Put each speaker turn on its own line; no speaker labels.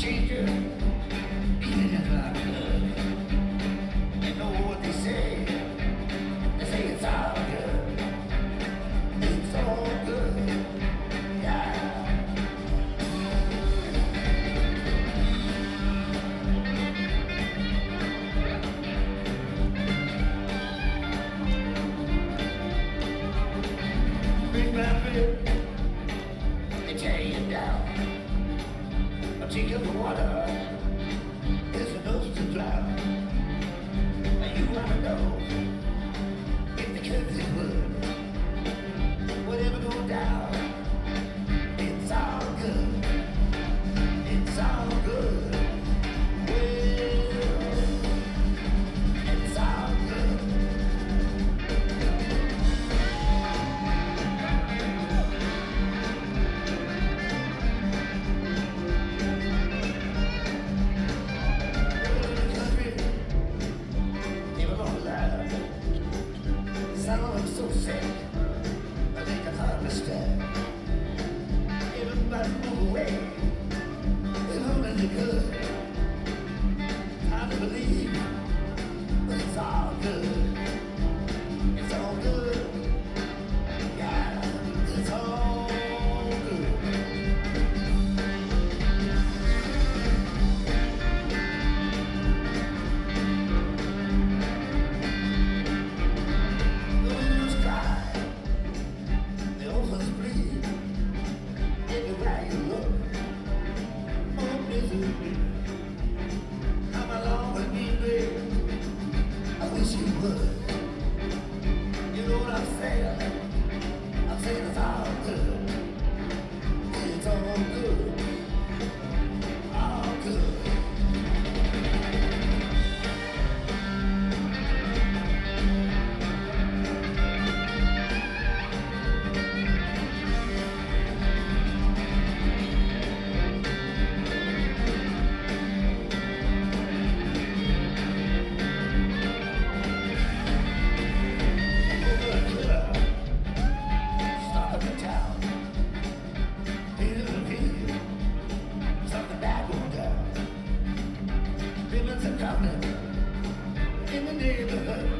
change you, even if I could. You know what they say? They say it's all good. It's all good. Yeah. Bring my bed and tear you down. I'll take up the water. There's enough to drown. And you wanna know if the curves is good. Whatever go down, it's all good. It's all good. Well, it's all good. Some of them so sick, they can hardly stand. Everybody move away, they're only the good. Hard to believe, but it's all good. It's all good. Yeah, it's all good. Come along with me, baby. I wish you would. You know what I'm saying? I'm saying it's all good. It's all good. All good. Something bad going down. Feelings are coming in the neighborhood.